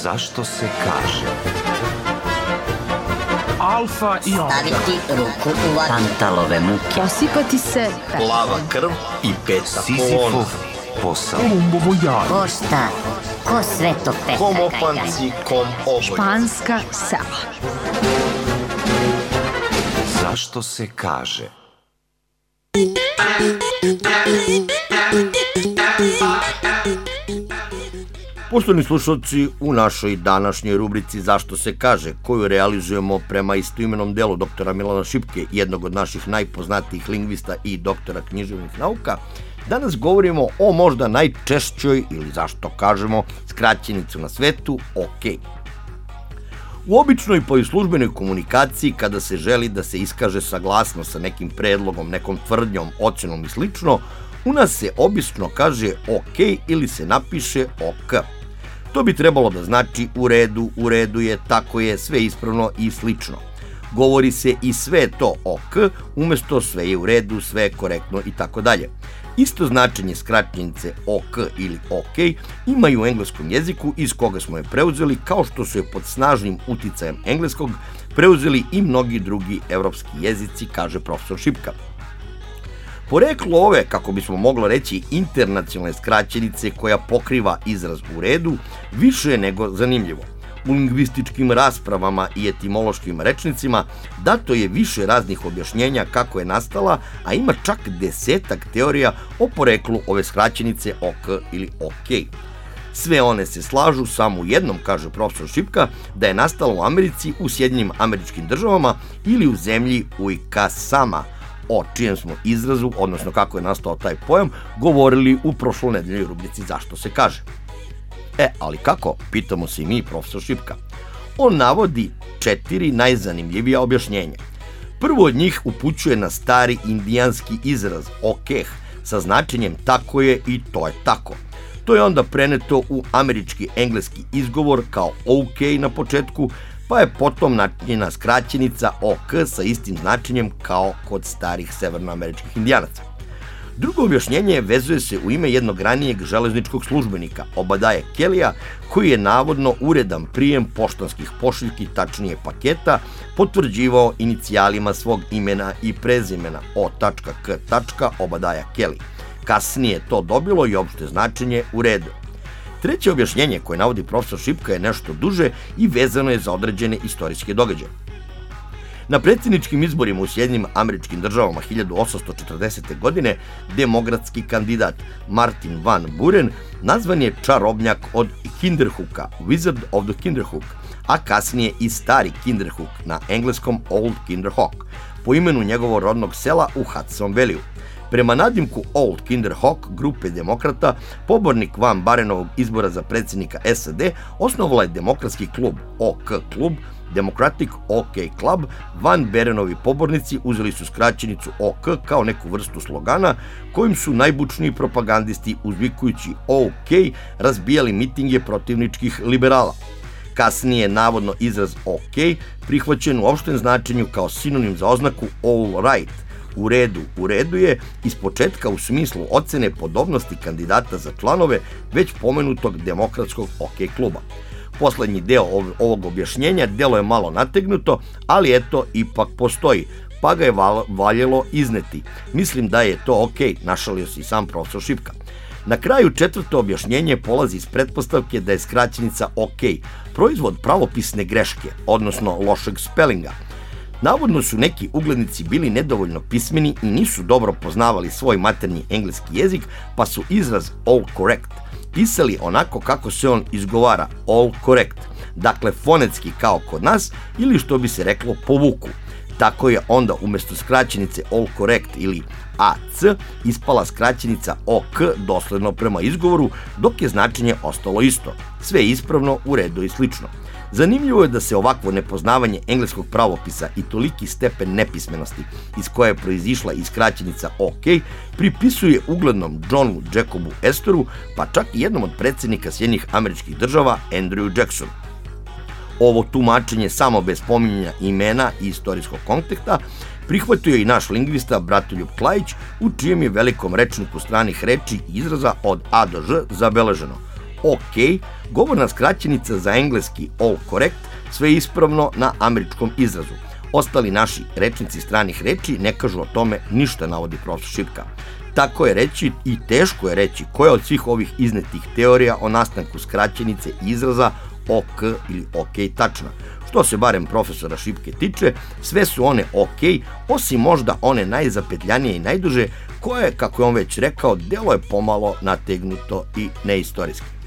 Zašto se kaže? Alfa i omega. Staviti ruku u vatru. Pantalove muke. Osipati se plava krv i peta Sizifov kolona. posao. Kolumbovo jaje. Ko šta? Ko sve to peta? Kom kajganje? opanci, kom oboj. španska sela. Zašto se kaže? Poštovani slušalci, u našoj današnjoj rubrici Zašto se kaže, koju realizujemo prema istoimenom delu doktora Milana Šipke, jednog od naših najpoznatijih lingvista i doktora književnih nauka, danas govorimo o možda najčešćoj, ili zašto kažemo, skraćenicu na svetu, OK. U običnoj pa i službenoj komunikaciji, kada se želi da se iskaže saglasnost sa nekim predlogom, nekom tvrdnjom, ocenom i slično, u nas se obično kaže OK ili se napiše OK. To bi trebalo da znači u redu je, tako je, sve ispravno i slično. Govori se i sve je to OK, umesto sve je u redu, sve je korektno i tako dalje. Isto značenje skraćenice OK ili OK imaju u engleskom jeziku iz koga smo je preuzeli, kao što su je pod snažnim uticajem engleskog preuzeli i mnogi drugi evropski jezici, kaže profesor Šipka. Poreklo ove, kako bismo mogli reći, internacionalne skraćenice koja pokriva izraz u redu, više je nego zanimljivo. U lingvističkim raspravama i etimološkim rečnicima dato je više raznih objašnjenja kako je nastala, a ima čak 10 teorija o poreklu ove skraćenice OK ili OK. Sve one se slažu samo u jednom, kaže profesor Šipka, da je nastala u Americi, u Sjedinjenim Američkim Državama ili u zemlji Ujkasama, o čijem smo izrazu, odnosno kako je nastao taj pojam, govorili u prošlonedeljnoj rubrici Zašto se kaže. Ali kako? Pitamo se i mi, profesor Šipka. On navodi 4 najzanimljivija objašnjenja. Prvo od njih upućuje na stari indijanski izraz okeh sa značenjem tako je i to je tako. To je onda preneto u američki engleski izgovor kao OK na početku, pa je potom načinjena skraćenica OK sa istim značenjem kao kod starih severnoameričkih indijanaca. Drugo objašnjenje vezuje se u ime jednog ranijeg železničkog službenika, Obadaja Kellya, koji je navodno uredan prijem poštanskih pošiljki, tačnije paketa, potvrđivao inicijalima svog imena i prezimena O.K. Obadaja Kelly. Kasnije to dobilo i opšte značenje u redu. Treće objašnjenje koje navodi profesor Šipka je nešto duže i vezano je za određene istorijske događaje. Na predsjedničkim izborima u Sjedinjenim Američkim Državama 1840. godine demokratski kandidat Martin Van Buren nazvan je čarobnjak od Kinderhooka, Wizard of the Kinderhook, a kasnije i stari Kinderhook, na engleskom Old Kinderhook, po imenu njegovog rodnog sela u Hudson Valleyu. Prema nadimku Old Kinderhook grupe demokrata, pobornik Van Burenovog izbora za predsjednika SAD osnovala je demokratski klub OK klub, Democratic OK Club. Van Burenovi pobornici uzeli su skraćenicu OK kao neku vrstu slogana kojim su najbučniji propagandisti uzvikujući OK razbijali mitinge protivničkih liberala. Kasnije je navodno izraz OK prihvaćen u opštem značenju kao sinonim za oznaku all right. U redu je iz početka u smislu ocene podobnosti kandidata za članove već pomenutog demokratskog OK kluba. Poslednji deo ovog objašnjenja delo je malo nategnuto, ali eto, ipak postoji, pa ga je valjelo izneti. Mislim da je to OK, našalio se i sam profesor Šipka. Na kraju četvrto objašnjenje polazi iz pretpostavke da je skraćenica OK proizvod pravopisne greške, odnosno lošeg spelinga. Navodno su neki uglednici bili nedovoljno pismeni i nisu dobro poznavali svoj maternji engleski jezik, pa su izraz all correct pisali onako kako se on izgovara, all correct, dakle fonetski kao kod nas ili što bi se reklo po vuku. Tako je onda umesto skraćenice all correct ili AC ispala skraćenica OK dosledno prema izgovoru, dok je značenje ostalo isto. Sve ispravno, u redu i slično. Zanimljivo je da se ovakvo nepoznavanje engleskog pravopisa i toliki stepen nepismenosti iz koje je proizišla i skraćenica OK pripisuje uglednom Johnu Jacobu Astoru, pa čak i jednom od predsjednika Sjedinjenih Američkih Država, Andrew Jacksonu. Ovo tumačenje samo bez spominjanja imena i istorijskog konteksta prihvatio je i naš lingvista Bratoljub Klajić, u čijem je velikom rečniku stranih reči i izraza od A do Ž zabeleženo OK, govorna skraćenica za engleski all correct, sve ispravno na američkom izrazu. Ostali naši rečnici stranih reči ne kažu o tome ništa, navodi profesor Šipka. Tako je reći i teško je reći koja od svih ovih iznetih teorija o nastanku skraćenice izraza OK ili OK tačna. Što se barem profesora Šipke tiče, sve su one OK, osim možda one najzapetljanije i najduže, koje, kako je on već rekao, delo je pomalo nategnuto i neistorijski.